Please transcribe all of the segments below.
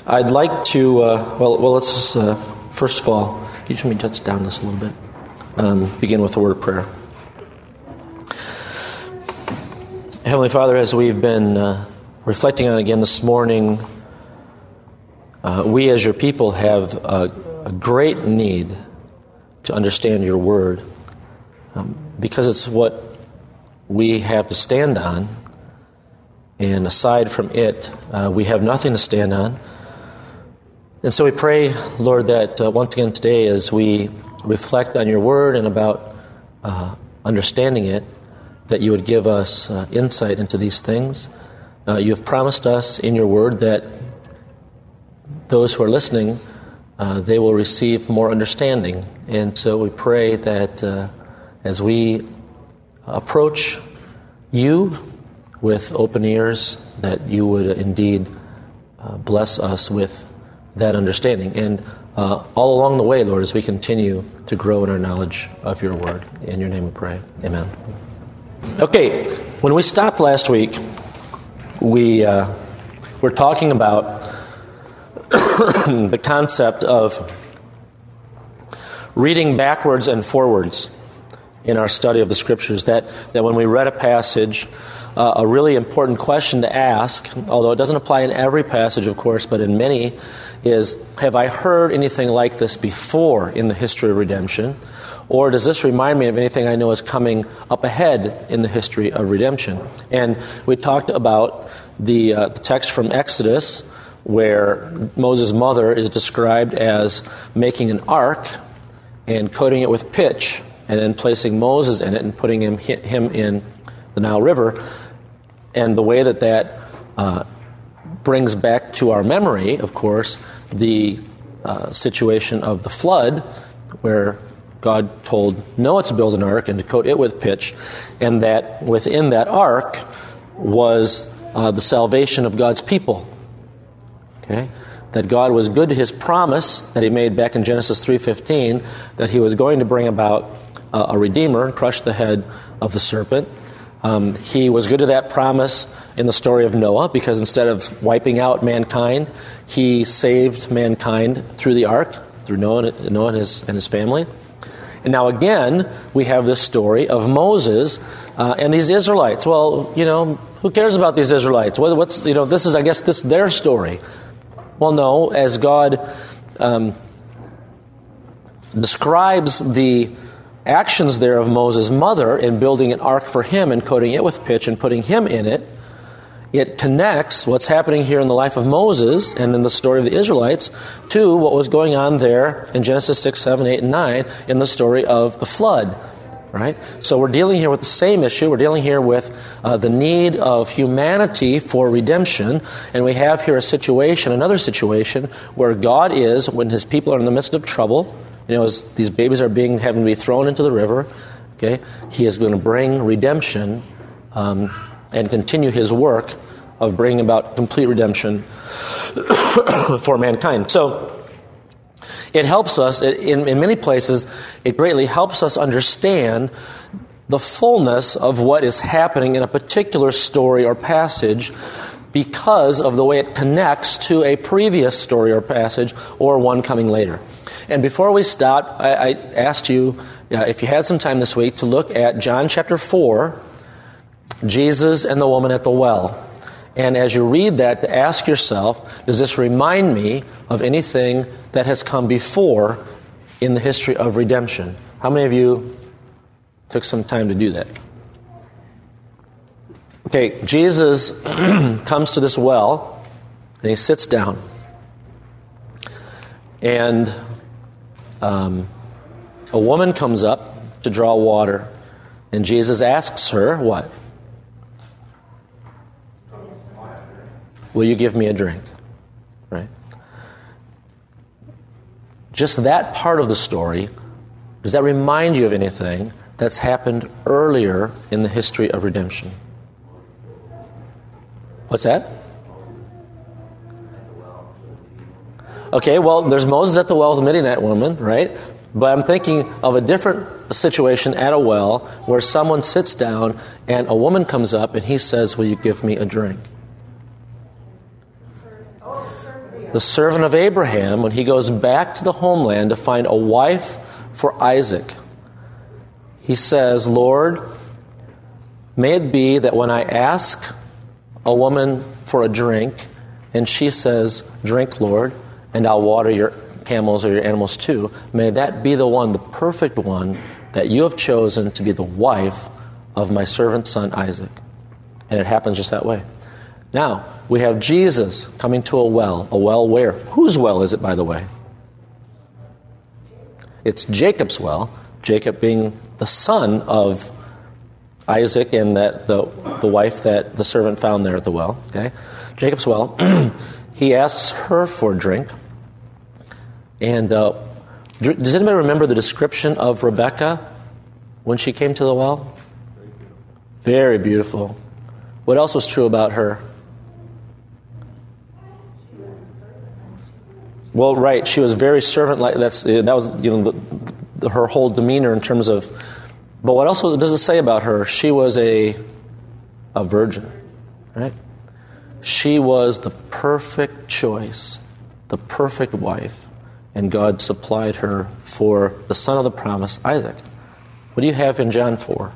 I'd like to, let's first of all, can you just let me touch down this a little bit? Begin with a word of prayer. Heavenly Father, as we've been reflecting on again this morning, we as your people have a great need to understand your word because it's what we have to stand on, and aside from it, we have nothing to stand on. And so we pray, Lord, that once again today as we reflect on your word and about understanding it, that you would give us insight into these things. You have promised us in your word that those who are listening, they will receive more understanding. And so we pray that as we approach you with open ears, that you would indeed bless us with that understanding. And all along the way, Lord, as we continue to grow in our knowledge of your word. In your name we pray. Amen. Okay, when we stopped last week, we were talking about the concept of reading backwards and forwards in our study of the Scriptures, that when we read a passage, a really important question to ask, although it doesn't apply in every passage, of course, but in many, is, have I heard anything like this before in the history of redemption? Or does this remind me of anything I know is coming up ahead in the history of redemption? And we talked about the text from Exodus, where Moses' mother is described as making an ark and coating it with pitch, and then placing Moses in it and putting him in the Nile River. And the way that brings back to our memory, of course, the situation of the flood, where God told Noah to build an ark and to coat it with pitch, and that within that ark was the salvation of God's people. Okay? That God was good to his promise that he made back in Genesis 3:15, that he was going to bring about a redeemer and crush the head of the serpent. He was good to that promise in the story of Noah, because instead of wiping out mankind, he saved mankind through the ark, through Noah and his family. And now again, we have this story of Moses and these Israelites. Well, who cares about these Israelites? This is, I guess, their story. Well, no, as God describes the actions there of Moses' mother in building an ark for him and coating it with pitch and putting him in it, it connects what's happening here in the life of Moses and in the story of the Israelites to what was going on there in Genesis 6, 7, 8, and 9 in the story of the flood. Right? So we're dealing here with the same issue. We're dealing here with the need of humanity for redemption. And we have here another situation, where God is, when his people are in the midst of trouble, as these babies are having to be thrown into the river, okay, he is going to bring redemption and continue his work of bringing about complete redemption for mankind. So it helps us, in many places, it greatly helps us understand the fullness of what is happening in a particular story or passage, because of the way it connects to a previous story or passage or one coming later. And before we start, I asked you, if you had some time this week, to look at John chapter 4, Jesus and the woman at the well. And as you read that, to ask yourself, does this remind me of anything that has come before in the history of redemption? How many of you took some time to do that? Okay, Jesus comes to this well, and he sits down. And a woman comes up to draw water, and Jesus asks her, what? Will you give me a drink? Right? Just that part of the story, does that remind you of anything that's happened earlier in the history of redemption? What's that? Okay, well, there's Moses at the well with the Midianite woman, right? But I'm thinking of a different situation at a well where someone sits down and a woman comes up and he says, will you give me a drink? the servant of Abraham, when he goes back to the homeland to find a wife for Isaac, he says, Lord, may it be that when I ask a woman for a drink, and she says, drink, Lord, and I'll water your camels or your animals too, may that be the one, the perfect one, that you have chosen to be the wife of my servant son Isaac. And it happens just that way. Now, we have Jesus coming to a well where? Whose well is it, by the way? It's Jacob's well, Jacob being the son of Isaac and that the wife that the servant found there at the well. Okay, Jacob's well. He asks her for a drink. And does anybody remember the description of Rebecca when she came to the well? Very beautiful. What else was true about her? Well, right, she was very servant-like. That was her whole demeanor in terms of. But what else does it say about her? She was a virgin, right? She was the perfect choice, the perfect wife, and God supplied her for the son of the promise, Isaac. What do you have in John 4?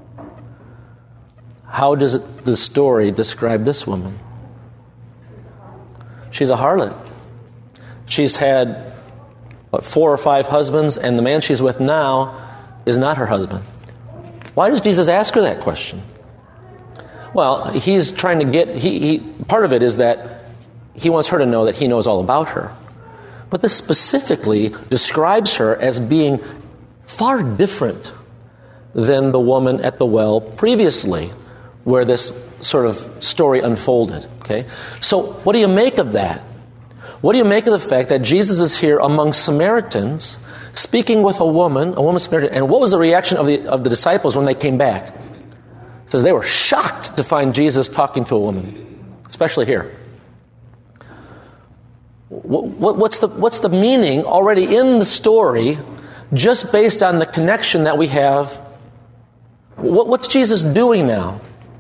How does the story describe this woman? She's a harlot. She's had, 4 or 5 husbands, and the man she's with now is not her husband. Why does Jesus ask her that question? Well, he's trying to get, part of it is that he wants her to know that he knows all about her. But this specifically describes her as being far different than the woman at the well previously, where this sort of story unfolded. Okay? So what do you make of that? What do you make of the fact that Jesus is here among Samaritans, speaking with a woman Samaritan, and what was the reaction of the disciples when they came back? It says they were shocked to find Jesus talking to a woman, especially here. What's the meaning already in the story, just based on the connection that we have? What's Jesus doing now?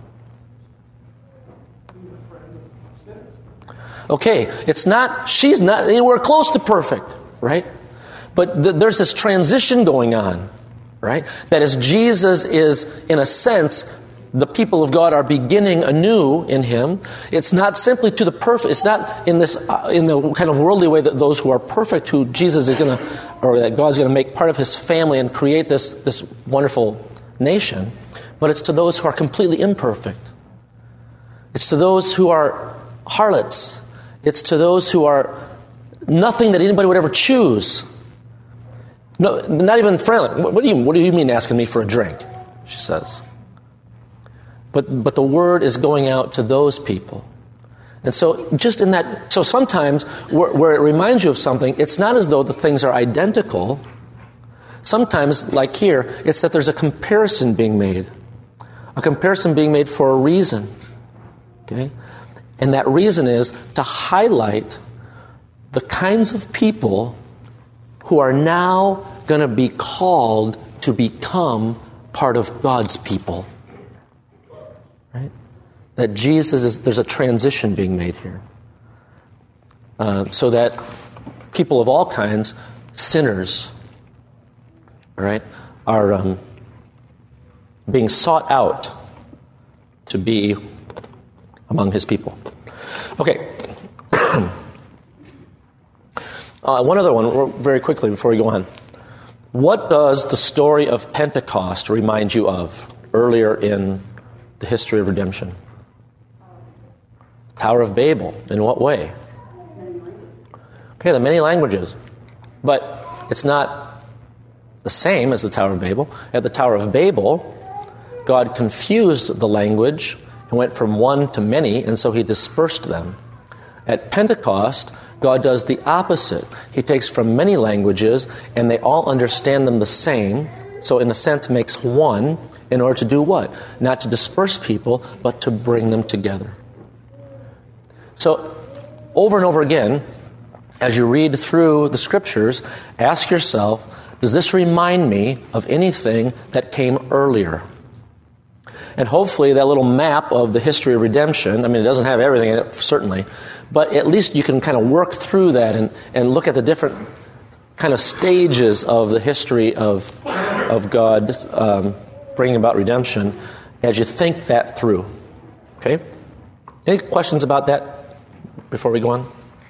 Okay, she's not anywhere close to perfect, right? But there's this transition going on, right? That as Jesus is, in a sense, the people of God are beginning anew in Him. It's not simply to the perfect. It's not in the kind of worldly way that those who are perfect, who Jesus is going to, or that God's going to make part of His family and create this wonderful nation. But it's to those who are completely imperfect. It's to those who are harlots. It's to those who are nothing that anybody would ever choose. No, not even friendly. What do you mean asking me for a drink? She says. But the word is going out to those people. And so just in that, so sometimes where it reminds you of something, it's not as though the things are identical. Sometimes, like here, it's that there's a comparison being made. A comparison being made for a reason. Okay? And that reason is to highlight the kinds of people who are now going to be called to become part of God's people. Right? That there's a transition being made here. So that people of all kinds, sinners, right, are being sought out to be among His people. Okay. One other one, very quickly before we go on. What does the story of Pentecost remind you of earlier in the history of redemption? Tower of Babel. In what way? Okay, there are many languages. But it's not the same as the Tower of Babel. At the Tower of Babel, God confused the language and went from one to many, and so He dispersed them. At Pentecost, God does the opposite. He takes from many languages, and they all understand them the same, so in a sense makes one, in order to do what? Not to disperse people, but to bring them together. So, over and over again, as you read through the Scriptures, ask yourself, does this remind me of anything that came earlier? And hopefully that little map of the history of redemption, I mean, it doesn't have everything in it, certainly, but at least you can kind of work through that and look at the different kind of stages of the history of God bringing about redemption as you think that through. Okay? Any questions about that before we go on?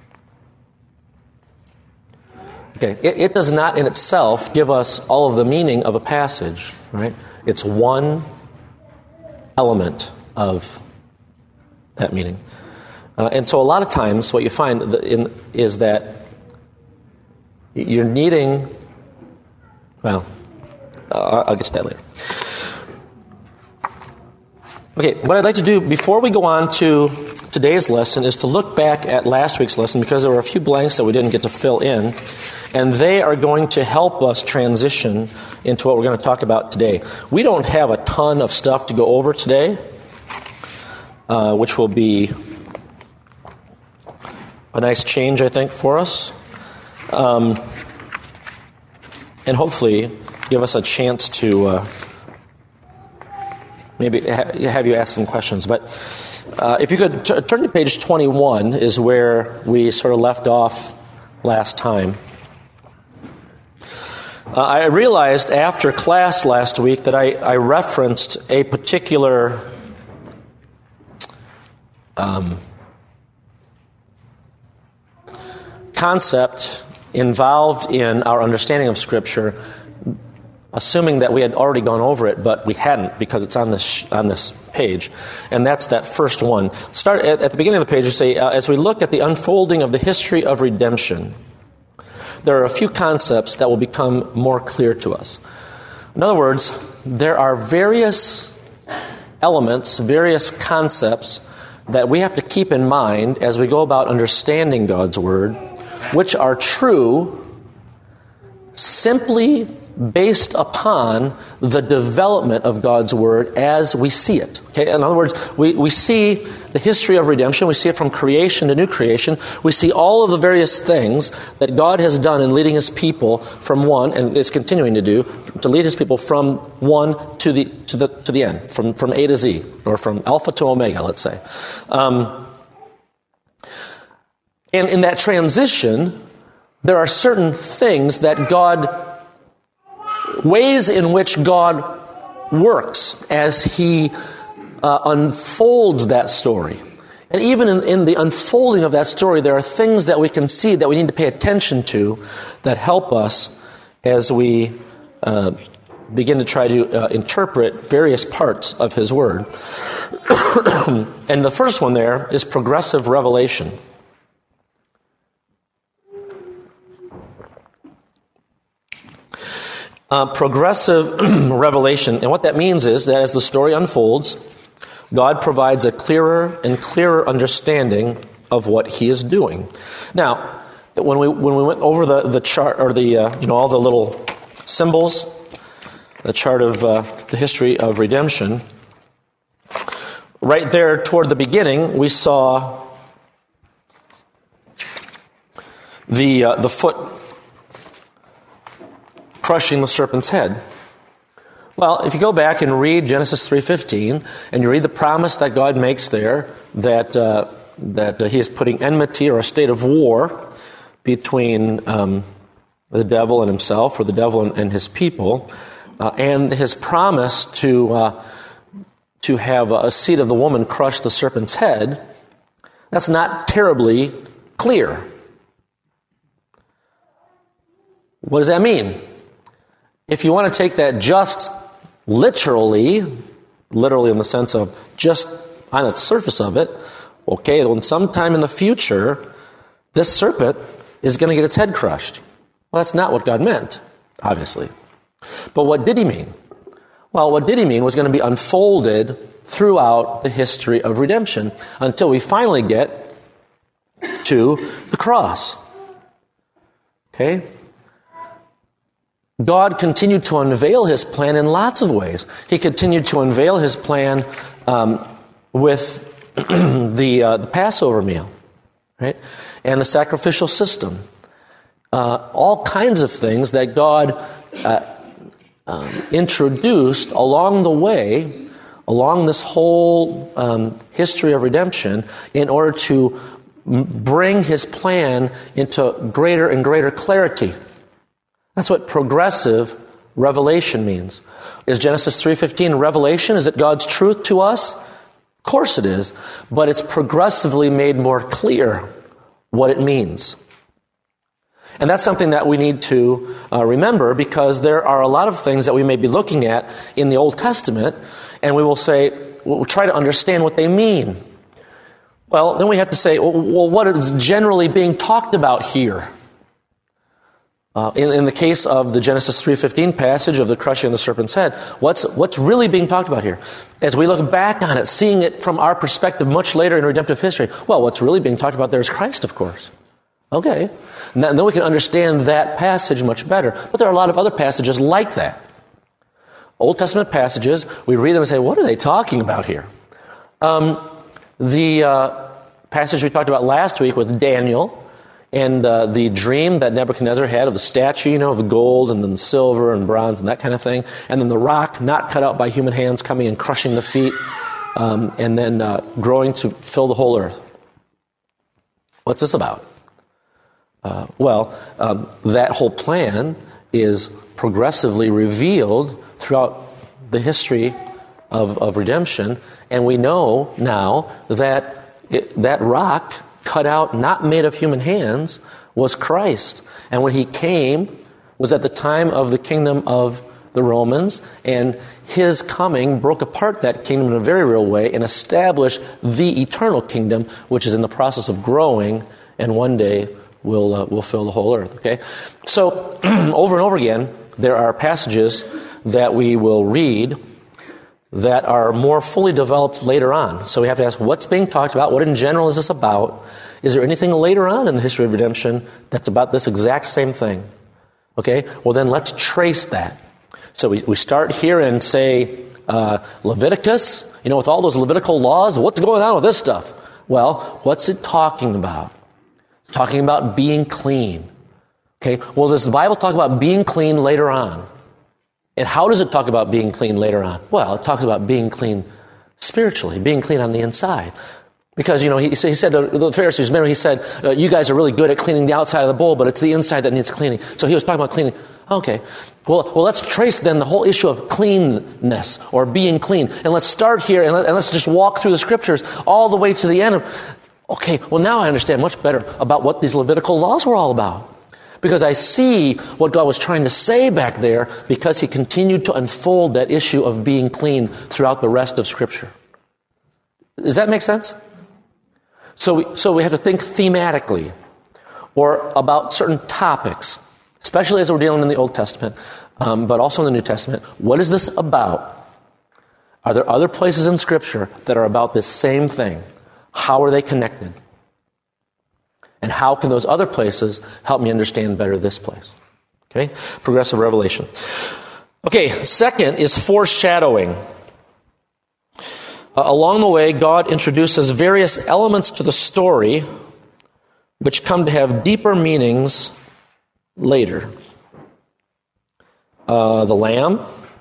Okay. It does not in itself give us all of the meaning of a passage, right? It's one element of that meaning. And so a lot of times what you find is that you're needing, well, I'll get to that later. Okay, what I'd like to do before we go on to today's lesson is to look back at last week's lesson, because there were a few blanks that we didn't get to fill in, and they are going to help us transition into what we're going to talk about today. We don't have a ton of stuff to go over today, which will be a nice change, I think, for us, and hopefully give us a chance to maybe have you ask some questions. But if you could turn to page 21 is where we sort of left off last time. I realized after class last week that I referenced a particular concept involved in our understanding of Scripture, assuming that we had already gone over it, but we hadn't, because it's on this page. And that's that first one. Start at the beginning of the page, you say, as we look at the unfolding of the history of redemption, there are a few concepts that will become more clear to us. In other words, there are various elements, various concepts that we have to keep in mind as we go about understanding God's Word, which are true simply based upon the development of God's Word as we see it. Okay? In other words, we see the history of redemption. We see it from creation to new creation. We see all of the various things that God has done in leading His people from one, and is continuing to do, to lead His people from one to the end, from A to Z, or from Alpha to Omega, let's say. And in that transition, there are certain things that ways in which God works as He unfolds that story. And even in the unfolding of that story, there are things that we can see that we need to pay attention to that help us as we begin to try to interpret various parts of His Word. And the first one there is progressive revelation. Progressive revelation. And what that means is that as the story unfolds, God provides a clearer and clearer understanding of what He is doing. Now, when we went over the chart, or all the little symbols, the chart of the history of redemption, right there toward the beginning, we saw the foot crushing the serpent's head. Well, if you go back and read Genesis 3:15, and you read the promise that God makes there, that He is putting enmity or a state of war between the devil and Himself, or the devil and His people, and His promise to have a seed of the woman crush the serpent's head, that's not terribly clear. What does that mean? If you want to take that just literally in the sense of just on the surface of it, okay, then sometime in the future, this serpent is going to get its head crushed. Well, that's not what God meant, obviously. But what did He mean? Well, what did He mean was going to be unfolded throughout the history of redemption until we finally get to the cross. Okay? God continued to unveil His plan in lots of ways. He continued to unveil His plan with the Passover meal, right, and the sacrificial system. All kinds of things that God introduced along the way, along this whole history of redemption, in order to bring his plan into greater and greater clarity. That's what progressive revelation means. Is Genesis 3:15 revelation? Is it God's truth to us? Of course it is, but it's progressively made more clear what it means. And that's something that we need to remember, because there are a lot of things that we may be looking at in the Old Testament, and we will say, we'll try to understand what they mean. Well, then we have to say, well, what is generally being talked about here? In the case of the Genesis 3:15 passage of the crushing of the serpent's head, what's really being talked about here? As we look back on it, seeing it from our perspective much later in redemptive history, well, what's really being talked about there is Christ, of course. Okay. And then we can understand that passage much better. But there are a lot of other passages like that. Old Testament passages, we read them and say, what are they talking about here? The passage we talked about last week with Daniel, and the dream that Nebuchadnezzar had of the statue, of the gold and then the silver and bronze and that kind of thing, and then the rock not cut out by human hands coming and crushing the feet, and then growing to fill the whole earth. What's this about? That whole plan is progressively revealed throughout the history of redemption, and we know now that that rock cut out, not made of human hands, was Christ. And when he came was at the time of the kingdom of the Romans, and his coming broke apart that kingdom in a very real way and established the eternal kingdom, which is in the process of growing, and one day will fill the whole earth. Okay, so over and over again, there are passages that we will read that are more fully developed later on. So we have to ask, what's being talked about? What in general is this about? Is there anything later on in the history of redemption that's about this exact same thing? Okay, well then let's trace that. So we start here and say, Leviticus, with all those Levitical laws, what's going on with this stuff? Well, what's it talking about? It's talking about being clean. Okay, well, does the Bible talk about being clean later on? And how does it talk about being clean later on? Well, it talks about being clean spiritually, being clean on the inside. Because, he said to the Pharisees, remember he said, you guys are really good at cleaning the outside of the bowl, but it's the inside that needs cleaning. So he was talking about cleaning. Okay. Well, let's trace then the whole issue of cleanness or being clean. And let's start here and let's just walk through the scriptures all the way to the end. Okay, well now I understand much better about what these Levitical laws were all about. Because I see what God was trying to say back there, because he continued to unfold that issue of being clean throughout the rest of Scripture. Does that make sense? So we have to think thematically, or about certain topics, especially as we're dealing in the Old Testament, but also in the New Testament. What is this about? Are there other places in Scripture that are about this same thing? How are they connected? And how can those other places help me understand better this place? Okay, progressive revelation. Okay, second is foreshadowing. Along the way, God introduces various elements to the story which come to have deeper meanings later. The lamb,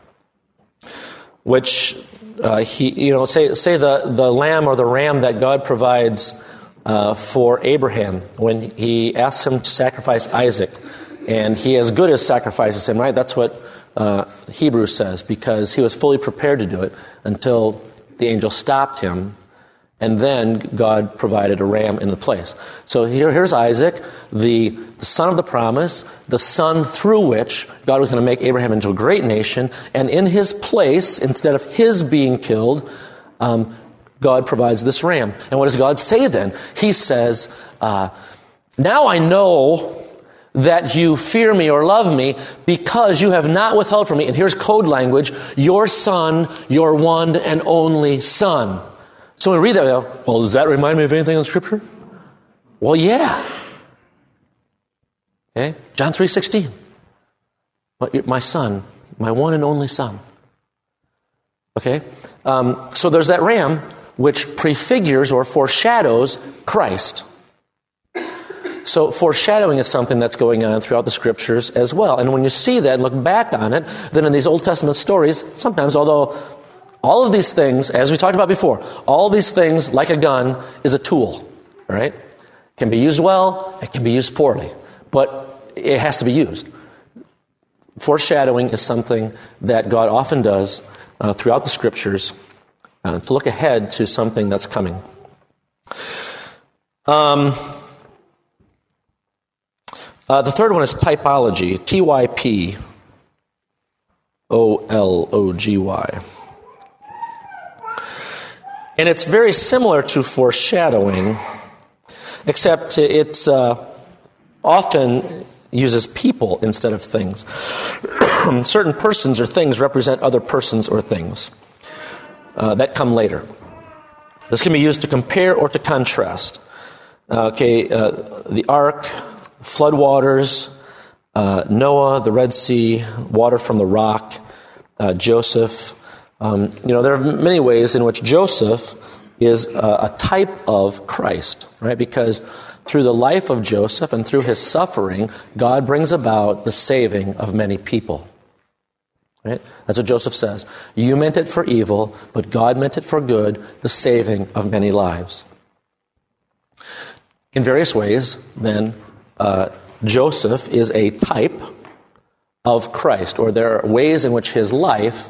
which say the lamb or the ram that God provides for Abraham when he asks him to sacrifice Isaac, and he as good as sacrifices him, right? That's what Hebrews says, because he was fully prepared to do it until the angel stopped him, and then God provided a ram in the place. So here's Isaac, the son of the promise, the son through which God was going to make Abraham into a great nation, and in his place, instead of his being killed, God provides this ram. And what does God say then? He says, now I know that you fear me or love me because you have not withheld from me, and here's code language, your son, your one and only son. So when we read that, well, does that remind me of anything in Scripture? Well, yeah. Okay, John 3:16. My son, my one and only son. Okay, so there's that ram, which prefigures or foreshadows Christ. So foreshadowing is something that's going on throughout the Scriptures as well. And when you see that and look back on it, then in these Old Testament stories, sometimes, although all of these things, as we talked about before, all these things, like a gun, is a tool, right? It can be used well, it can be used poorly, but it has to be used. Foreshadowing is something that God often does throughout the Scriptures to look ahead to something that's coming. The third one is typology, typology. And it's very similar to foreshadowing, except it's often uses people instead of things. Certain persons or things represent other persons or things that come later. This can be used to compare or to contrast. The ark, floodwaters, Noah, the Red Sea, water from the rock, Joseph. There are many ways in which Joseph is a type of Christ, right? Because through the life of Joseph and through his suffering, God brings about the saving of many people. Right? That's what Joseph says. You meant it for evil, but God meant it for good, the saving of many lives. In various ways, then, Joseph is a type of Christ, or there are ways in which his life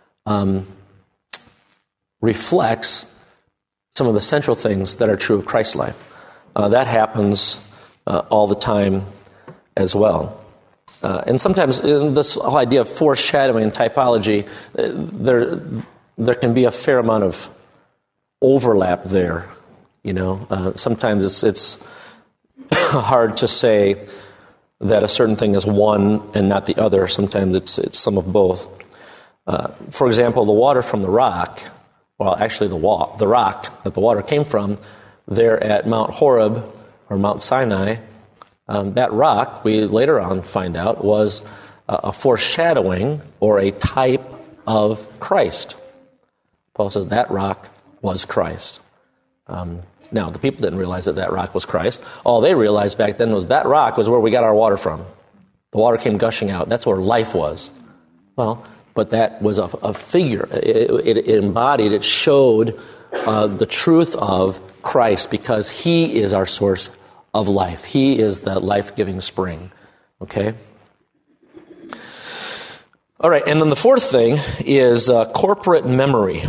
reflects some of the central things that are true of Christ's life. That happens all the time as well. And sometimes in this whole idea of foreshadowing and typology, there can be a fair amount of overlap there. Sometimes it's hard to say that a certain thing is one and not the other. Sometimes it's some of both. For example, the water from the rock, actually the rock that the water came from, there at Mount Horeb, or Mount Sinai, that rock, we later on find out, was a foreshadowing or a type of Christ. Paul says that rock was Christ. Now, the people didn't realize that rock was Christ. All they realized back then was that rock was where we got our water from. The water came gushing out. That's where life was. Well, but that was a figure. It embodied, it showed the truth of Christ, because he is our source of life. He is the life-giving spring. Okay? All right, and then the fourth thing is corporate memory.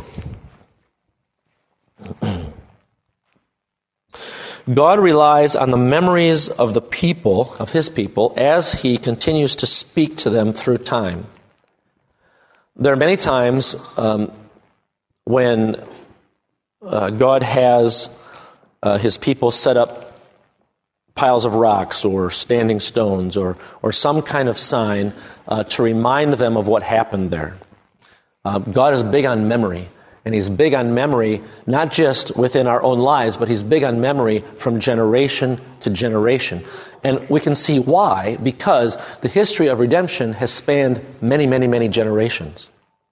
God relies on the memories of the people, of his people, as he continues to speak to them through time. There are many times when God has his people set up piles of rocks or standing stones or some kind of sign to remind them of what happened there. God is big on memory, and he's big on memory not just within our own lives, but he's big on memory from generation to generation. And we can see why, because the history of redemption has spanned many, many, many generations.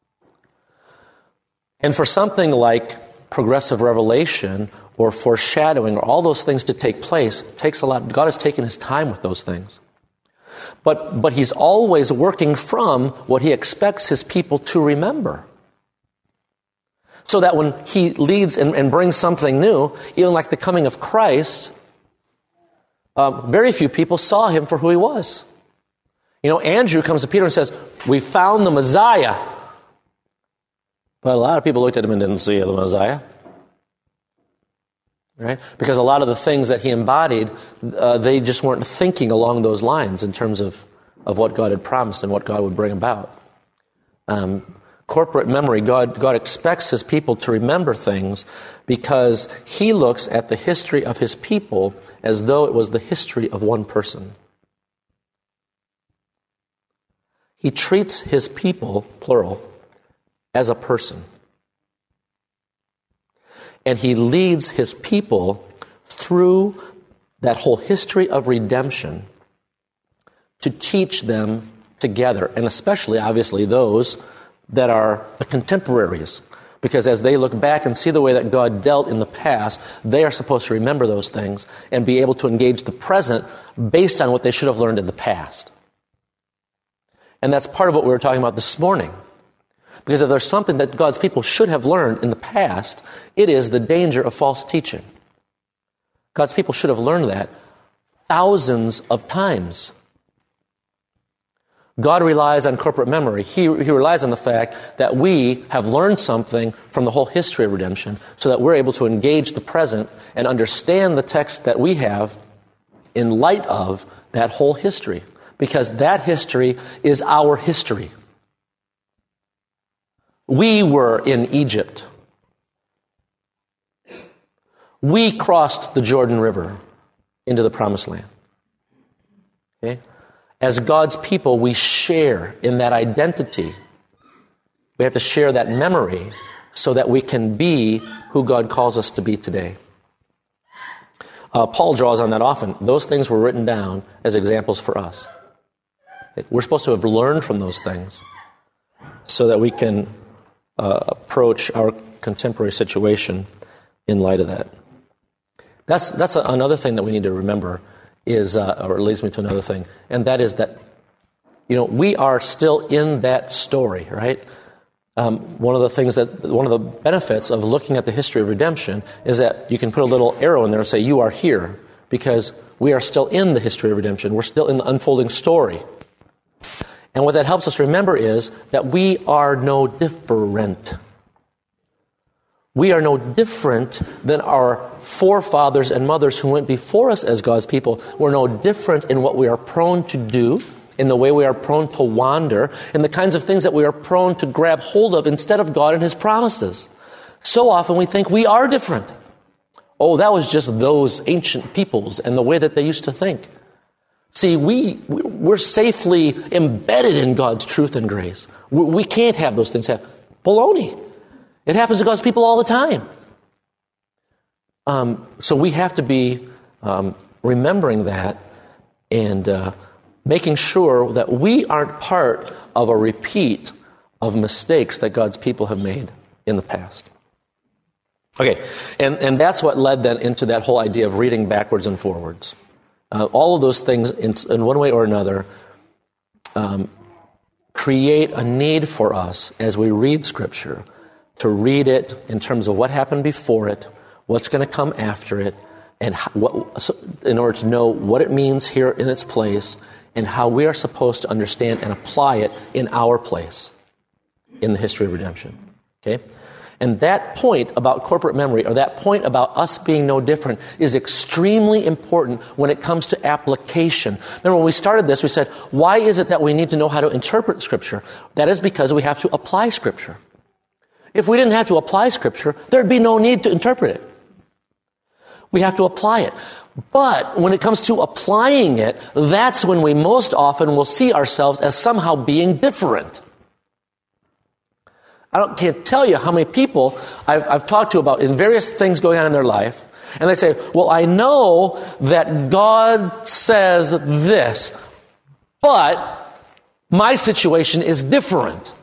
And for something like progressive revelation or foreshadowing, or all those things to take place, takes a lot. God has taken his time with those things. But he's always working from what he expects his people to remember. So that when he leads and brings something new, even like the coming of Christ, very few people saw him for who he was. Andrew comes to Peter and says, "We found the Messiah." But a lot of people looked at him and didn't see the Messiah. Right? Because a lot of the things that he embodied, they just weren't thinking along those lines in terms of what God had promised and what God would bring about. Corporate memory, God expects his people to remember things because he looks at the history of his people as though it was the history of one person. He treats his people, plural, as a person. And he leads his people through that whole history of redemption to teach them together, and especially, obviously, those that are the contemporaries. Because as they look back and see the way that God dealt in the past, they are supposed to remember those things and be able to engage the present based on what they should have learned in the past. And that's part of what we were talking about this morning. Because if there's something that God's people should have learned in the past, it is the danger of false teaching. God's people should have learned that thousands of times. God relies on corporate memory. He relies on the fact that we have learned something from the whole history of redemption so that we're able to engage the present and understand the text that we have in light of that whole history. Because that history is our history. We were in Egypt. We crossed the Jordan River into the Promised Land. Okay? As God's people, we share in that identity. We have to share that memory so that we can be who God calls us to be today. Paul draws on that often. Those things were written down as examples for us. We're supposed to have learned from those things so that we can approach our contemporary situation in light of that. That's another thing that we need to remember is, or it leads me to another thing, and that is that, we are still in that story, right? One of the benefits of looking at the history of redemption is that you can put a little arrow in there and say, you are here, because we are still in the history of redemption. We're still in the unfolding story. And what that helps us remember is that we are no different. We are no different than our forefathers and mothers who went before us as God's people. We're no different in what we are prone to do, in the way we are prone to wander, in the kinds of things that we are prone to grab hold of instead of God and His promises. So often we think we are different. Oh, that was just those ancient peoples and the way that they used to think. See, we're safely embedded in God's truth and grace. We can't have those things happen. Baloney. It happens to God's people all the time. So we have to be remembering that and making sure that we aren't part of a repeat of mistakes that God's people have made in the past. Okay, and that's what led then into that whole idea of reading backwards and forwards. All of those things, in one way or another, create a need for us as we read Scripture to read it in terms of what happened before it, what's going to come after it, and in order to know what it means here in its place, and how we are supposed to understand and apply it in our place in the history of redemption. Okay? And that point about corporate memory, or that point about us being no different, is extremely important when it comes to application. Remember, when we started this, we said, why is it that we need to know how to interpret Scripture? That is because we have to apply Scripture. If we didn't have to apply Scripture, there'd be no need to interpret it. We have to apply it. But when it comes to applying it, that's when we most often will see ourselves as somehow being different. Can't tell you how many people I've talked to about in various things going on in their life, and they say, well, I know that God says this, but my situation is different.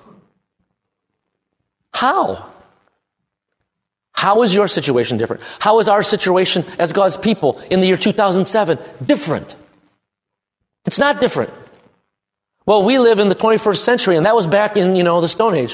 How? How is your situation different? How is our situation as God's people in the year 2007 different? It's not different. Well, we live in the 21st century, and that was back in, the Stone Age.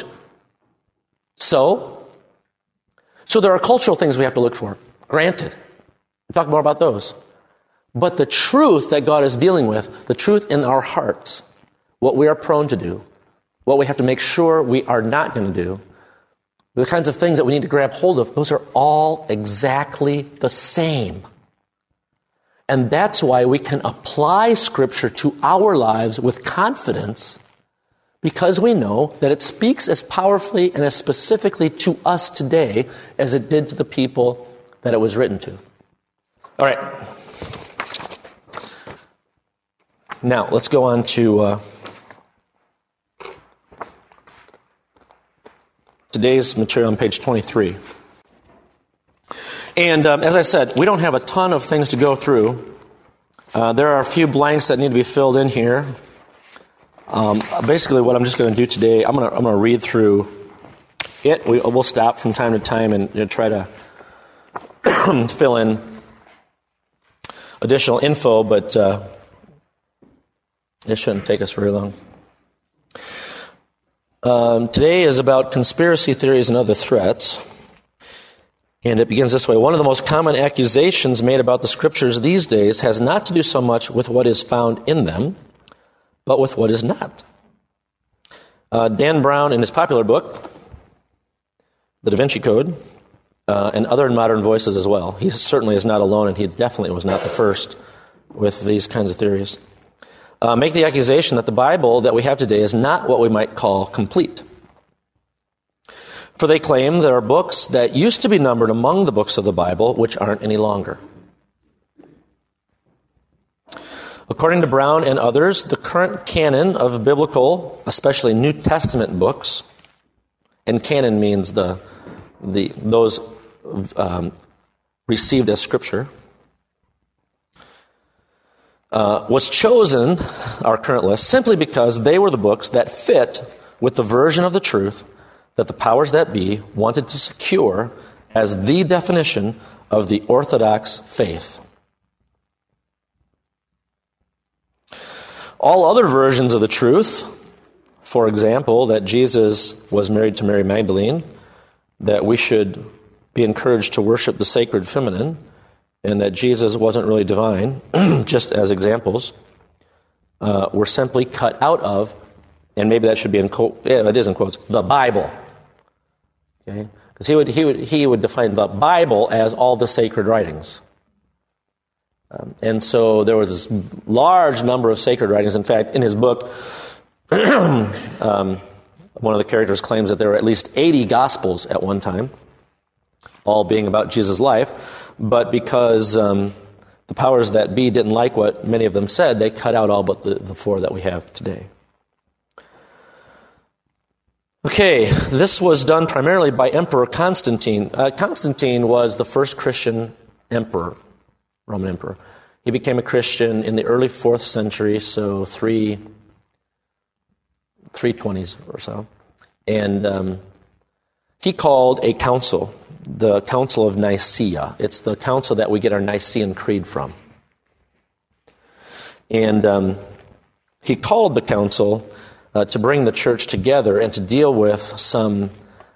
So there are cultural things we have to look for. Granted. We'll talk more about those. But the truth that God is dealing with, the truth in our hearts, what we are prone to do, what we have to make sure we are not going to do, the kinds of things that we need to grab hold of, those are all exactly the same. And that's why we can apply Scripture to our lives with confidence, because we know that it speaks as powerfully and as specifically to us today as it did to the people that it was written to. All right. Now, let's go on to today's material on page 23. And as I said, we don't have a ton of things to go through. There are a few blanks that need to be filled in here. Basically, what I'm just going to do today, I'm going to read through it. We'll stop from time to time and try to fill in additional info, but it shouldn't take us very long. Today is about conspiracy theories and other threats. And it begins this way. One of the most common accusations made about the Scriptures these days has not to do so much with what is found in them, but with what is not. Dan Brown, in his popular book, The Da Vinci Code, and other modern voices as well. He certainly is not alone, and he definitely was not the first with these kinds of theories. Make the accusation that the Bible that we have today is not what we might call complete. For they claim there are books that used to be numbered among the books of the Bible which aren't any longer. According to Brown and others, the current canon of biblical, especially New Testament books, and canon means those received as Scripture, was chosen, our current list, simply because they were the books that fit with the version of the truth that the powers that be wanted to secure as the definition of the Orthodox faith. All other versions of the truth, for example, that Jesus was married to Mary Magdalene, that we should be encouraged to worship the sacred feminine, and that Jesus wasn't really divine, just as examples, were simply cut out of, and maybe that should be in quotes, yeah, it is in quotes, the Bible. Okay? Because he would define the Bible as all the sacred writings. And so there was this large number of sacred writings. In fact, in his book, one of the characters claims that there were at least 80 Gospels at one time, all being about Jesus' life. But because the powers that be didn't like what many of them said, they cut out all but the 4 that we have today. Okay, this was done primarily by Emperor Constantine. Constantine was the first Christian emperor, Roman emperor. He became a Christian in the early 4th century, so 320s or so. And he called a council, the Council of Nicaea. It's the council that we get our Nicene Creed from. And he called the council to bring the church together and to deal with some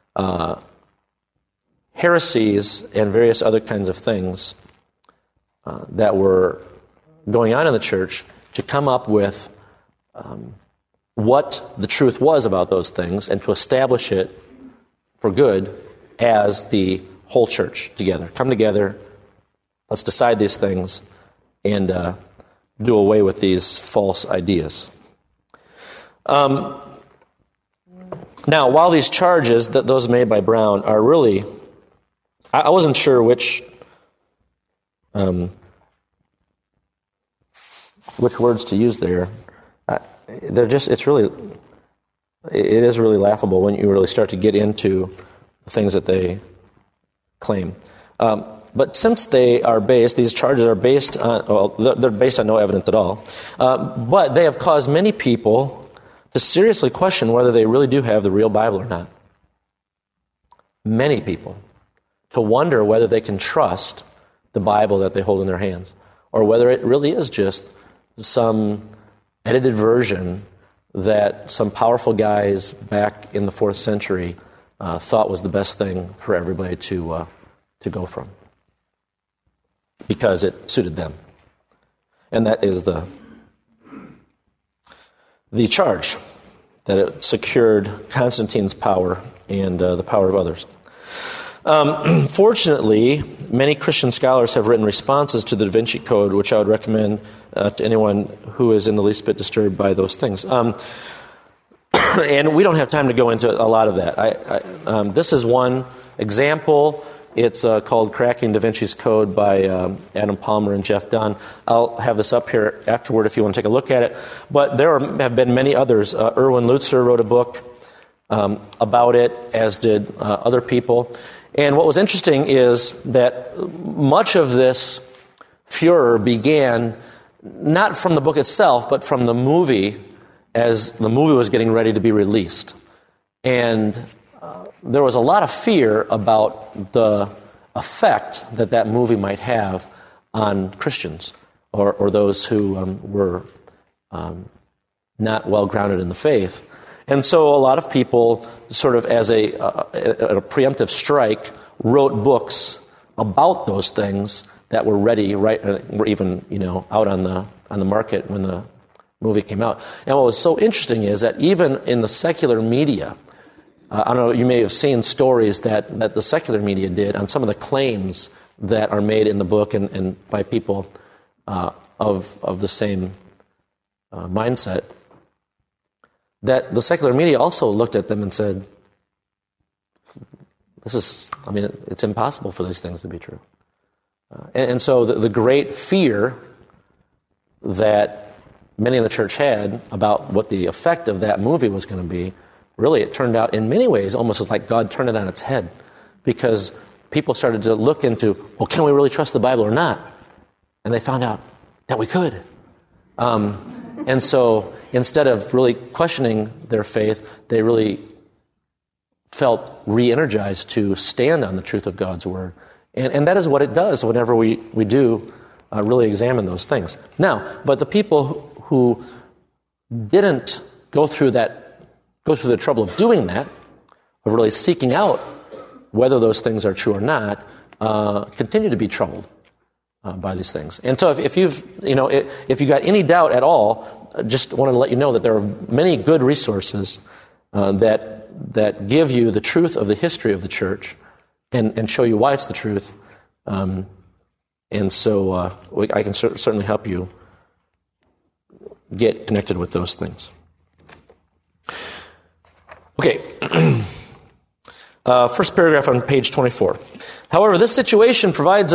heresies and various other kinds of things that were going on in the church, to come up with what the truth was about those things and to establish it for good as the whole church together. Come together, let's decide these things, and do away with these false ideas. Now, while these charges, those made by Brown, are really, I wasn't sure which words to use there. It is really laughable when you really start to get into the things that they claim. But since these charges are based on, they're based on no evidence at all, but they have caused many people to seriously question whether they really do have the real Bible or not. Many people. To wonder whether they can trust the Bible that they hold in their hands, or whether it really is just some edited version that some powerful guys back in the 4th century thought was the best thing for everybody to go from, because it suited them. And that is the charge, that it secured Constantine's power and the power of others. Fortunately, many Christian scholars have written responses to the Da Vinci Code, which I would recommend to anyone who is in the least bit disturbed by those things. And we don't have time to go into a lot of that. This is one example. It's called Cracking Da Vinci's Code by Adam Palmer and Jeff Dunn. I'll have this up here afterward if you want to take a look at it. But there have been many others. Erwin Lutzer wrote a book about it, as did other people. And what was interesting is that much of this furor began not from the book itself, but from the movie, as the movie was getting ready to be released. And there was a lot of fear about the effect that movie might have on Christians or those who were not well grounded in the faith. And so a lot of people, sort of as a preemptive strike, wrote books about those things that were ready, right, were even, out on the market when the movie came out. And what was so interesting is that even in the secular media, I don't know, you may have seen stories that the secular media did on some of the claims that are made in the book and by people of the same mindset, that the secular media also looked at them and said, it's impossible for these things to be true. And so the great fear that many in the church had about what the effect of that movie was going to be, really it turned out in many ways almost as like God turned it on its head, because people started to look into, well, can we really trust the Bible or not? And they found out that we could. And so instead of really questioning their faith, they really felt re-energized to stand on the truth of God's Word. And that is what it does whenever we do really examine those things. Now, but the people who didn't go through the trouble of doing that, of really seeking out whether those things are true or not, continue to be troubled by these things. And so if you've got any doubt at all, just wanted to let you know that there are many good resources that give you the truth of the history of the church and show you why it's the truth. And so I can certainly help you get connected with those things. Okay. First paragraph on page 24. However, this situation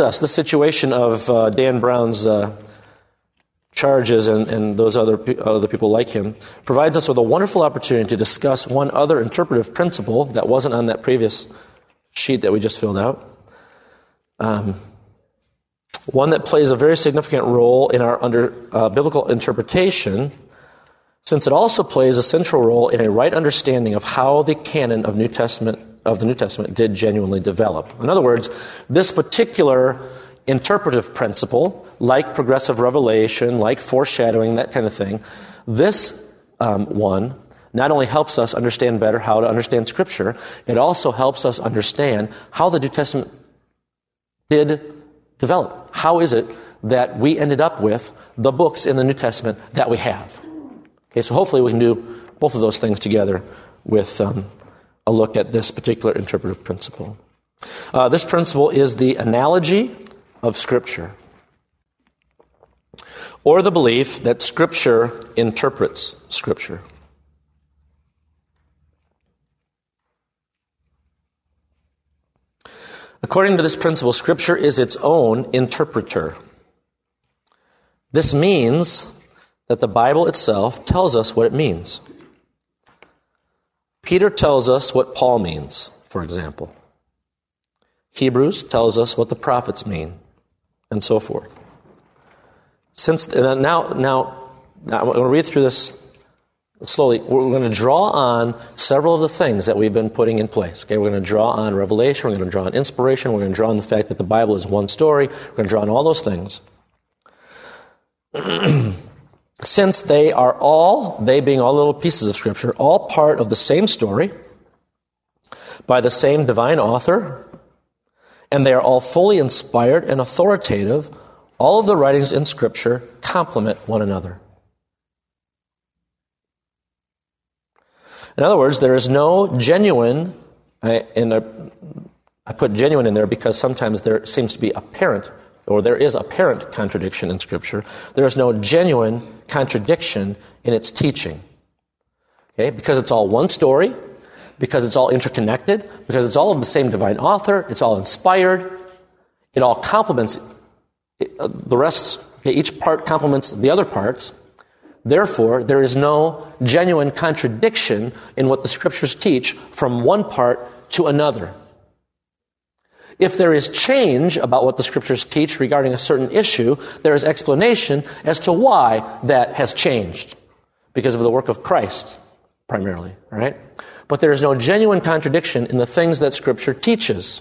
of Dan Brown's charges and those other people like him, provides us with a wonderful opportunity to discuss one other interpretive principle that wasn't on that previous sheet that we just filled out. One that plays a very significant role in our biblical interpretation, since it also plays a central role in a right understanding of how the canon of the New Testament did genuinely develop. In other words, this particular interpretive principle, like progressive revelation, like foreshadowing, that kind of thing, this one not only helps us understand better how to understand Scripture, it also helps us understand how the New Testament did develop. How is it that we ended up with the books in the New Testament that we have? Okay, so hopefully we can do both of those things together with a look at this particular interpretive principle. This principle is the analogy of Scripture, or the belief that Scripture interprets Scripture. According to this principle, Scripture is its own interpreter. This means that the Bible itself tells us what it means. Peter tells us what Paul means, for example. Hebrews tells us what the prophets mean, and so forth. Now I'm going to read through this slowly. We're going to draw on several of the things that we've been putting in place. Okay, we're going to draw on revelation. We're going to draw on inspiration. We're going to draw on the fact that the Bible is one story. We're going to draw on all those things. Since they being all little pieces of Scripture, all part of the same story, by the same divine author, and they are all fully inspired and authoritative, all of the writings in Scripture complement one another. In other words, there is no genuine, and I put genuine in there because sometimes there seems to be apparent, or there is apparent contradiction in Scripture. There is no genuine contradiction in its teaching. Okay? Because it's all one story, because it's all interconnected, because it's all of the same divine author, it's all inspired, it all complements the rest. Okay? Each part complements the other parts. Therefore, there is no genuine contradiction in what the Scriptures teach from one part to another. If there is change about what the Scriptures teach regarding a certain issue, there is explanation as to why that has changed, because of the work of Christ, primarily, all right? But there is no genuine contradiction in the things that Scripture teaches.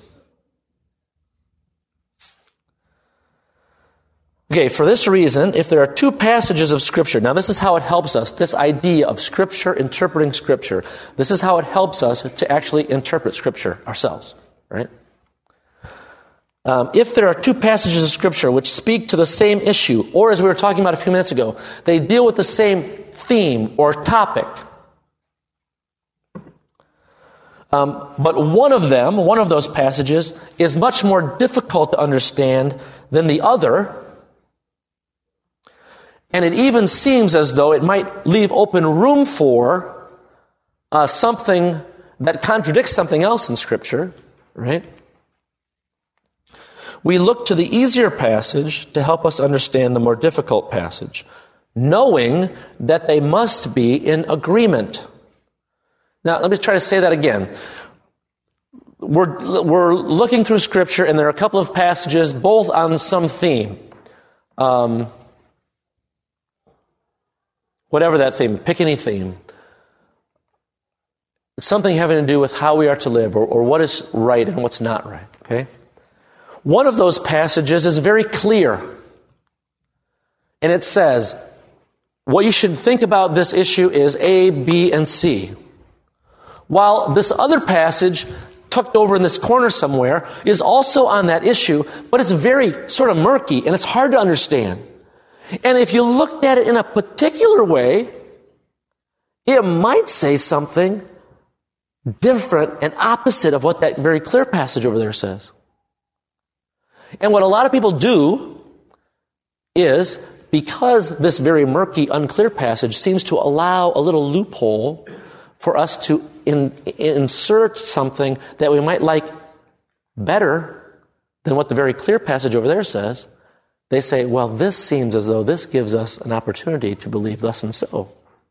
Okay, for this reason, if there are two passages of Scripture, now this is how it helps us, this idea of Scripture interpreting Scripture, this is how it helps us to actually interpret Scripture ourselves, right? If there are two passages of Scripture which speak to the same issue, or as we were talking about a few minutes ago, they deal with the same theme or topic, but one of those passages, is much more difficult to understand than the other, and it even seems as though it might leave open room for something that contradicts something else in Scripture, right? We look to the easier passage to help us understand the more difficult passage, knowing that they must be in agreement. Now, let me try to say that again. We're looking through Scripture, and there are a couple of passages, both on some theme. Whatever that theme, pick any theme. Something having to do with how we are to live, or what is right and what's not right, okay? One of those passages is very clear. And it says, what you should think about this issue is A, B, and C. While this other passage, tucked over in this corner somewhere, is also on that issue, but it's very sort of murky and it's hard to understand. And if you looked at it in a particular way, it might say something different and opposite of what that very clear passage over there says. And what a lot of people do is, because this very murky, unclear passage seems to allow a little loophole for us to insert something that we might like better than what the very clear passage over there says, they say, well, this seems as though this gives us an opportunity to believe thus and so.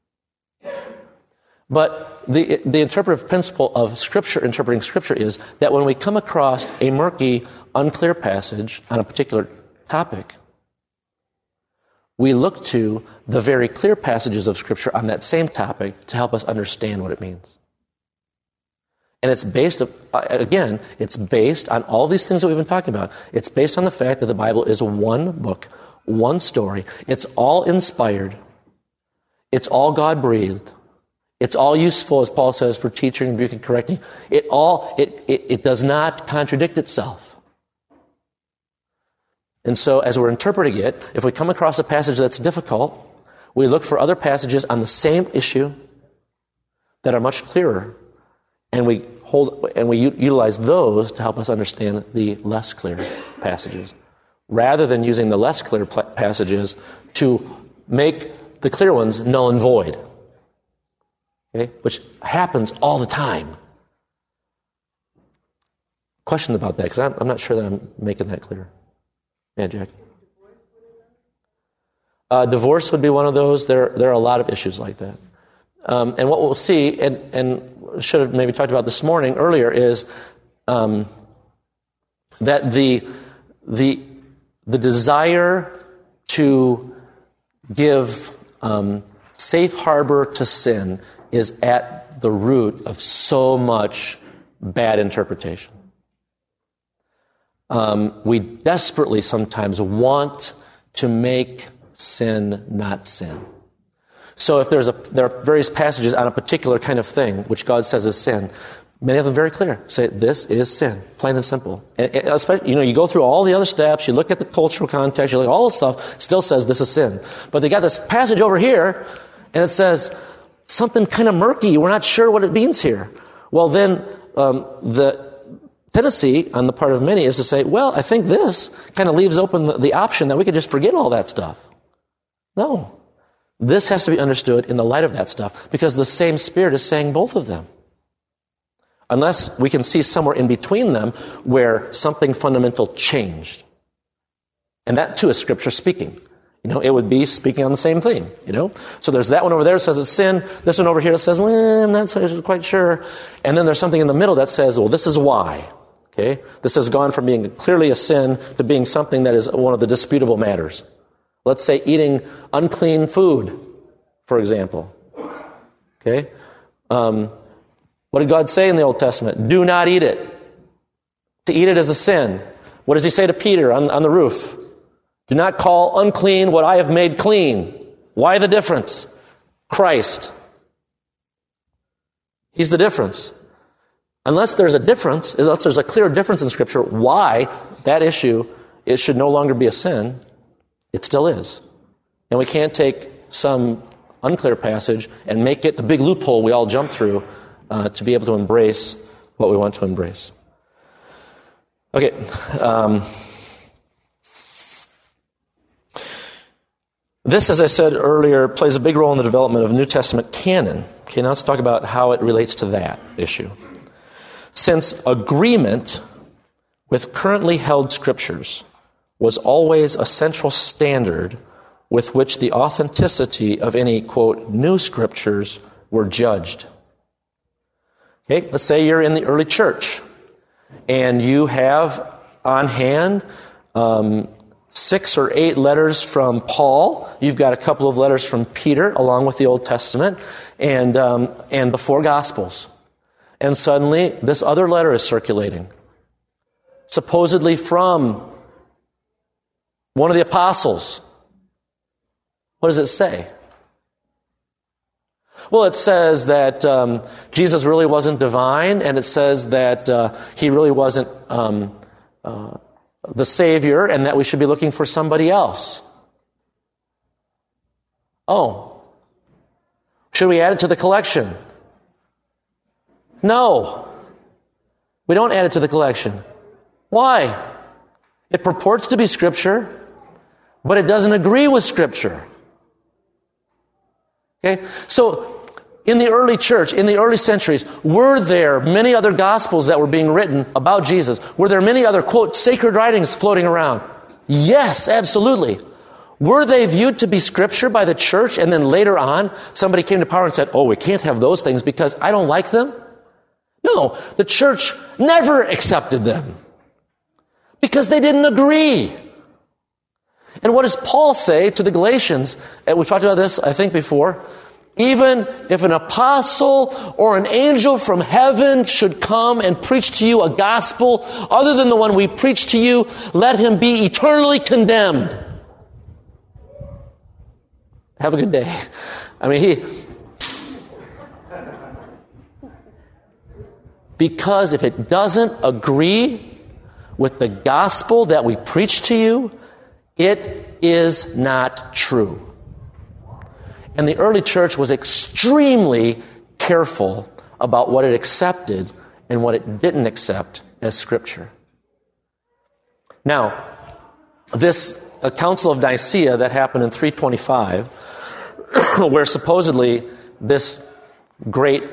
But the interpretive principle of Scripture, interpreting Scripture, is that when we come across a murky, unclear passage on a particular topic, we look to the very clear passages of Scripture on that same topic to help us understand what it means. And it's based, again, it's based on all these things that we've been talking about. It's based on the fact that the Bible is one book, one story. It's all inspired. It's all God-breathed. It's all useful, as Paul says, for teaching, rebuking, correcting. It does not contradict itself. And so, as we're interpreting it, if we come across a passage that's difficult, we look for other passages on the same issue that are much clearer, and we utilize those to help us understand the less clear passages, rather than using the less clear passages to make the clear ones null and void. Okay? Which happens all the time. Questions about that, because I'm not sure that I'm making that clear. Yeah, Jack. Divorce would be one of those. There are a lot of issues like that. And what we'll see, and should have maybe talked about this morning earlier, is that the desire to give safe harbor to sin is at the root of so much bad interpretation. We desperately sometimes want to make sin not sin. So if there are various passages on a particular kind of thing which God says is sin, many of them very clear. Say, this is sin, plain and simple. And especially, you go through all the other steps, you look at the cultural context, you look at all the stuff, still says this is sin. But they got this passage over here, and it says something kind of murky. We're not sure what it means here. Well, then the tendency on the part of many is to say, well, I think this kind of leaves open the option that we could just forget all that stuff. No. This has to be understood in the light of that stuff, because the same Spirit is saying both of them. Unless we can see somewhere in between them where something fundamental changed. And that too is Scripture speaking. It would be speaking on the same thing, So there's that one over there that says it's sin. This one over here that says, well, I'm not quite sure. And then there's something in the middle that says, well, this is why. Okay? This has gone from being clearly a sin to being something that is one of the disputable matters. Let's say eating unclean food, for example. Okay? What did God say in the Old Testament? Do not eat it. To eat it is a sin. What does he say to Peter on the roof? Do not call unclean what I have made clean. Why the difference? Christ. He's the difference. Unless there's a difference, unless there's a clear difference in Scripture, why that issue, it should no longer be a sin. It still is. And we can't take some unclear passage and make it the big loophole we all jump through to be able to embrace what we want to embrace. Okay. This, as I said earlier, plays a big role in the development of New Testament canon. Okay, now let's talk about how it relates to that issue. Since agreement with currently held scriptures was always a central standard with which the authenticity of any, quote, new scriptures were judged. Okay, let's say you're in the early church and you have on hand 6 or 8 letters from Paul. You've got a couple of letters from Peter along with the Old Testament and the 4 Gospels. And suddenly this other letter is circulating, supposedly from one of the apostles. What does it say? Well, it says that Jesus really wasn't divine, and it says that he really wasn't the Savior, and that we should be looking for somebody else. Oh. Should we add it to the collection? No. We don't add it to the collection. Why? It purports to be Scripture, but it doesn't agree with Scripture. Okay? So, in the early church, in the early centuries, were there many other Gospels that were being written about Jesus? Were there many other, quote, sacred writings floating around? Yes, absolutely. Were they viewed to be Scripture by the church, and then later on, somebody came to power and said, oh, we can't have those things because I don't like them? No, the church never accepted them because they didn't agree. And what does Paul say to the Galatians? And we've talked about this, I think, before. Even if an apostle or an angel from heaven should come and preach to you a gospel other than the one we preach to you, let him be eternally condemned. Have a good day. I mean, because if it doesn't agree with the gospel that we preach to you, it is not true. And the early church was extremely careful about what it accepted and what it didn't accept as Scripture. Now, this Council of Nicaea that happened in 325, where supposedly this great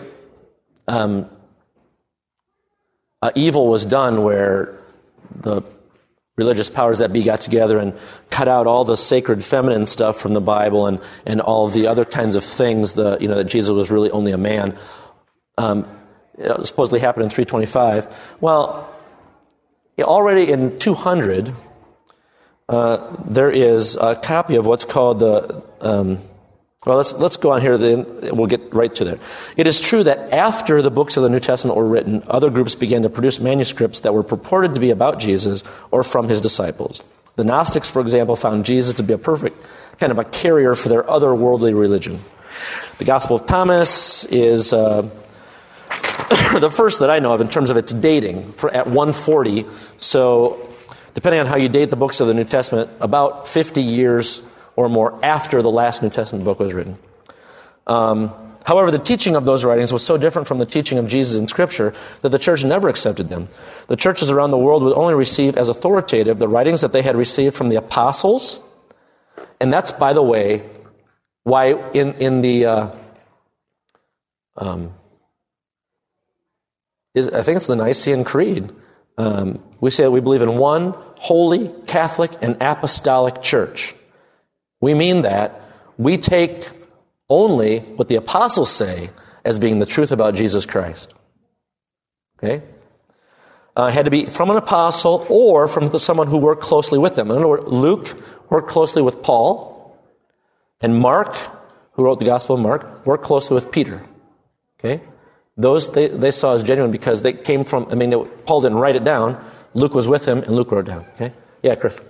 evil was done, where the religious powers that be got together and cut out all the sacred feminine stuff from the Bible and all of the other kinds of things, that Jesus was really only a man. It supposedly happened in 325. Well, already in 200, there is a copy of what's called the... let's go on here, then we'll get right to there. It is true that after the books of the New Testament were written, other groups began to produce manuscripts that were purported to be about Jesus or from his disciples. The Gnostics, for example, found Jesus to be a perfect kind of a carrier for their otherworldly religion. The Gospel of Thomas is the first that I know of in terms of its dating, at 140. So, depending on how you date the books of the New Testament, about 50 years or more after the last New Testament book was written. However, the teaching of those writings was so different from the teaching of Jesus in Scripture that the church never accepted them. The churches around the world would only receive as authoritative the writings that they had received from the apostles. And that's, by the way, why in the... I think it's the Nicene Creed. We say that we believe in one holy, Catholic, and apostolic church. We mean that we take only what the apostles say as being the truth about Jesus Christ. Okay? It had to be from an apostle or from someone who worked closely with them. In other words, Luke worked closely with Paul, and Mark, who wrote the Gospel of Mark, worked closely with Peter. Okay? Those they saw as genuine because they came from, Paul didn't write it down. Luke was with him, and Luke wrote it down. Okay? Yeah, Chris.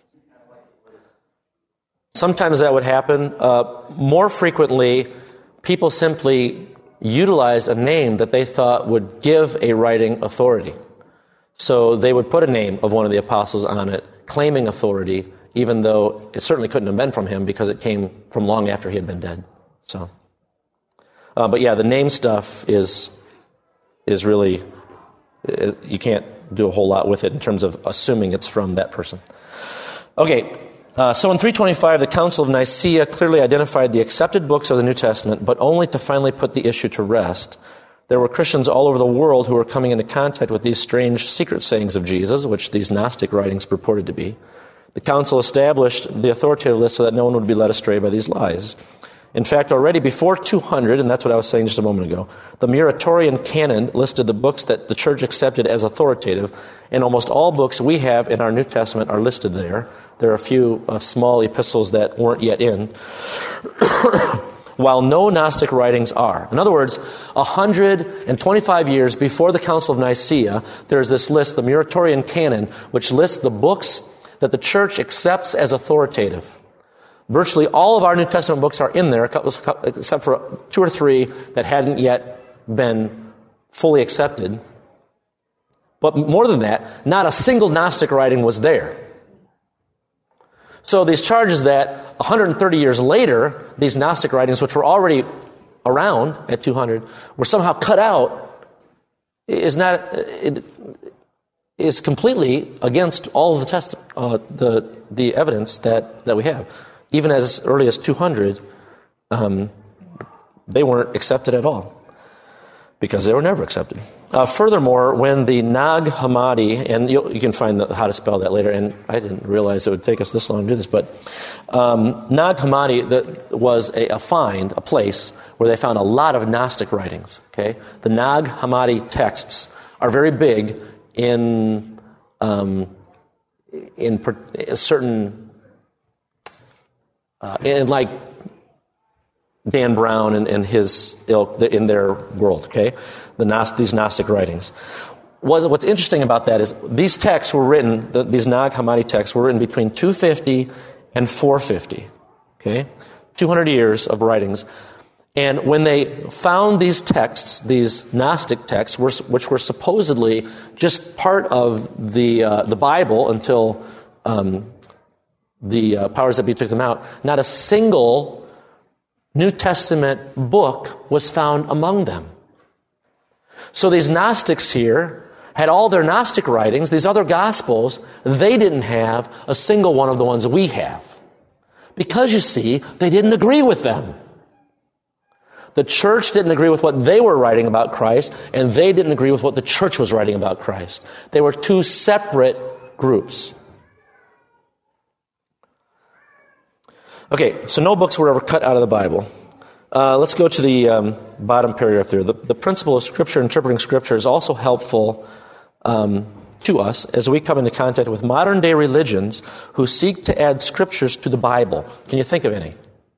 Sometimes that would happen. More frequently, people simply utilized a name that they thought would give a writing authority. So they would put a name of one of the apostles on it, claiming authority, even though it certainly couldn't have been from him because it came from long after he had been dead. So, but yeah, the name stuff is really, you can't do a whole lot with it in terms of assuming it's from that person. Okay, so in 325, the Council of Nicaea clearly identified the accepted books of the New Testament, but only to finally put the issue to rest. There were Christians all over the world who were coming into contact with these strange secret sayings of Jesus, which these Gnostic writings purported to be. The council established the authoritative list so that no one would be led astray by these lies. In fact, already before 200, and that's what I was saying just a moment ago, the Muratorian canon listed the books that the church accepted as authoritative, and almost all books we have in our New Testament are listed there. There are a few small epistles that weren't yet in, while no Gnostic writings are. In other words, 125 years before the Council of Nicaea, there's this list, the Muratorian canon, which lists the books that the church accepts as authoritative. Virtually all of our New Testament books are in there, except for 2 or 3 that hadn't yet been fully accepted. But more than that, not a single Gnostic writing was there. So these charges that 130 years later, these Gnostic writings, which were already around at 200, were somehow cut out, is completely against all of the evidence that we have. Even as early as 200, they weren't accepted at all, because they were never accepted. Furthermore, when the Nag Hammadi, and you can find how to spell that later, and I didn't realize it would take us this long to do this, but Nag Hammadi was a place where they found a lot of Gnostic writings. Okay, the Nag Hammadi texts are very big in certain. And like Dan Brown and his ilk in their world, okay? These Gnostic writings. What's interesting about that is these texts were written, these Nag Hammadi texts were written between 250 and 450, okay? 200 years of writings. And when they found these texts, these Gnostic texts, which were supposedly just part of the Bible until the powers that be took them out, not a single New Testament book was found among them. So these Gnostics here had all their Gnostic writings, these other Gospels, they didn't have a single one of the ones we have. Because, you see, they didn't agree with them. The church didn't agree with what they were writing about Christ, and they didn't agree with what the church was writing about Christ. They were two separate groups. Okay, so no books were ever cut out of the Bible. Let's go to the bottom paragraph there. The principle of Scripture, interpreting Scripture, is also helpful to us as we come into contact with modern-day religions who seek to add Scriptures to the Bible. Can you think of any?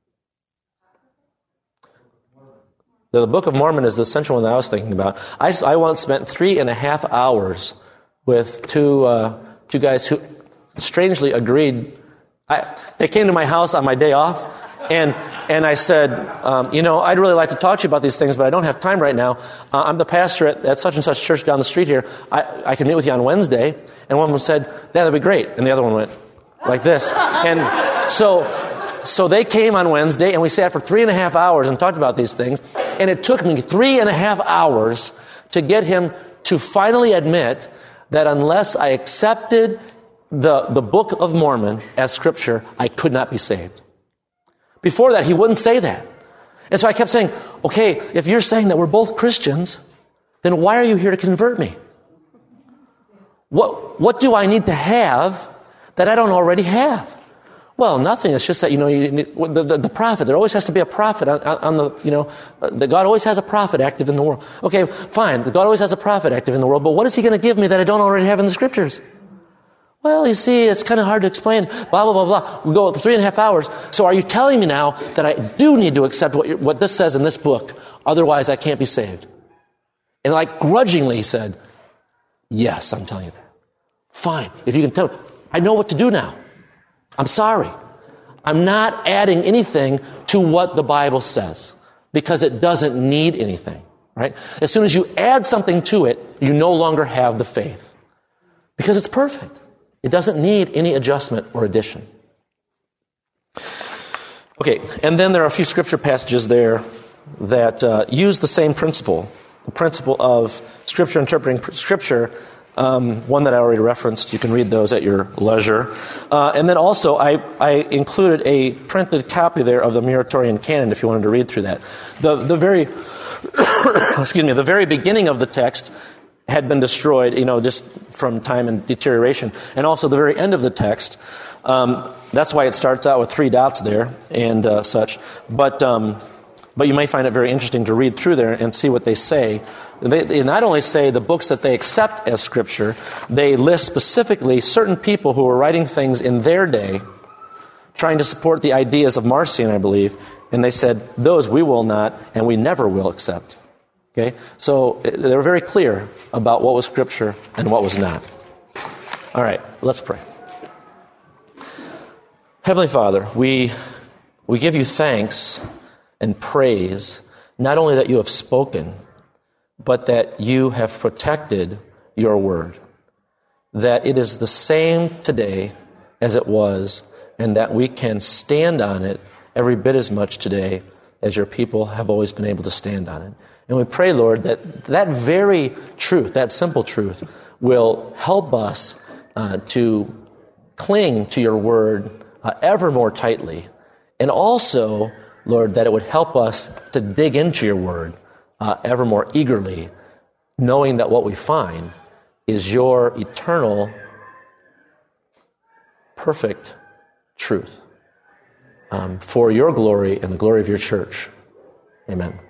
The Book of Mormon is the central one that I was thinking about. I once spent 3.5 hours with two guys who strangely agreed. They came to my house on my day off, and I said, I'd really like to talk to you about these things, but I don't have time right now. I'm the pastor at such and such church down the street here. I can meet with you on Wednesday. And one of them said, yeah, that'd be great. And the other one went like this. And so they came on Wednesday, and we sat for 3.5 hours and talked about these things. And it took me 3.5 hours to get him to finally admit that unless I accepted the Book of Mormon as Scripture, I could not be saved. Before that, he wouldn't say that. And so I kept saying, okay, if you're saying that we're both Christians, then why are you here to convert me? What do I need to have that I don't already have? Well, nothing. It's just that, you need the prophet. There always has to be a prophet on the God always has a prophet active in the world. Okay, fine. God always has a prophet active in the world, but what is he going to give me that I don't already have in the Scriptures? Well, you see, it's kind of hard to explain. Blah, blah, blah, blah. We go 3.5 hours. So are you telling me now that I do need to accept what this says in this book? Otherwise, I can't be saved. And grudgingly he said, yes, I'm telling you that. Fine. If you can tell me, I know what to do now. I'm sorry. I'm not adding anything to what the Bible says because it doesn't need anything, right? As soon as you add something to it, you no longer have the faith. because it's perfect. It doesn't need any adjustment or addition. Okay, and then there are a few scripture passages there that use the same principle, the principle of Scripture interpreting Scripture. One that I already referenced. You can read those at your leisure. And then also, I included a printed copy there of the Muratorian Canon if you wanted to read through that. The very, the very beginning of the text had been destroyed, just from time and deterioration. And also the very end of the text. That's why it starts out with 3 dots there and such. But you may find it very interesting to read through there and see what they say. They not only say the books that they accept as Scripture, they list specifically certain people who were writing things in their day, trying to support the ideas of Marcion, I believe, and they said, those we will not and we never will accept. Okay? So they were very clear about what was Scripture and what was not. All right, let's pray. Heavenly Father, we give you thanks and praise, not only that you have spoken, but that you have protected your word, that it is the same today as it was, and that we can stand on it every bit as much today as your people have always been able to stand on it. And we pray, Lord, that very truth, that simple truth, will help us to cling to your word ever more tightly, and also, Lord, that it would help us to dig into your word ever more eagerly, knowing that what we find is your eternal, perfect truth for your glory and the glory of your church. Amen.